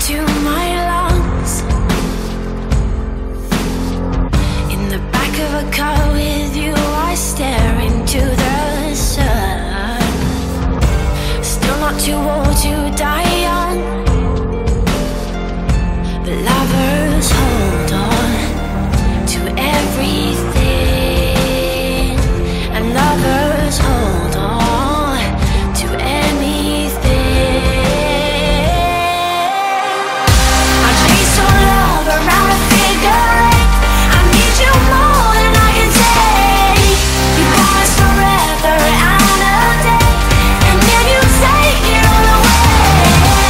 to my lungs. In the back of a car with you, I stare into the sun. Still not too old to die young, but lovers hold on to everything, and lovers hold on to anything. I chase your love around a figure eight. I need you more than I can take. You promise forever and a day, and then you take it all away.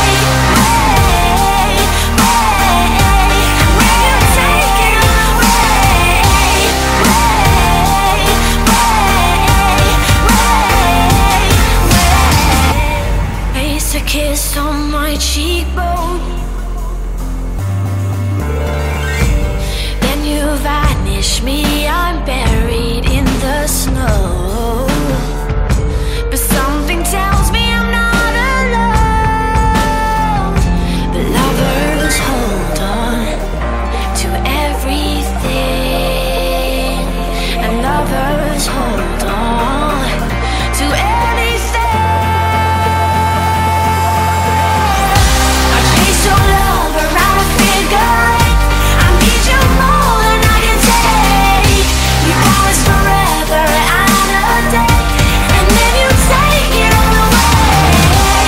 A kiss on my cheekbone, then you vanish me. I'm buried in the snow, but something tells me I'm not alone. But lovers hold on to everything, and lovers hold on to anything. Your love around a figure eight. I need you more than I can take. You promise forever and a day, and then you take it all away.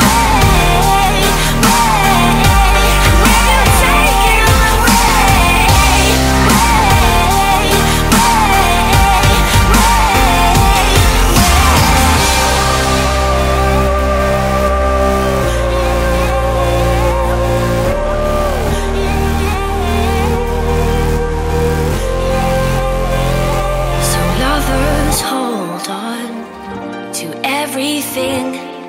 When you take it all hold on to everything,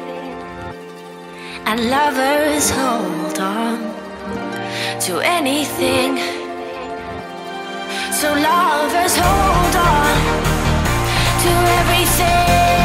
and lovers hold on to anything. So lovers hold on to everything.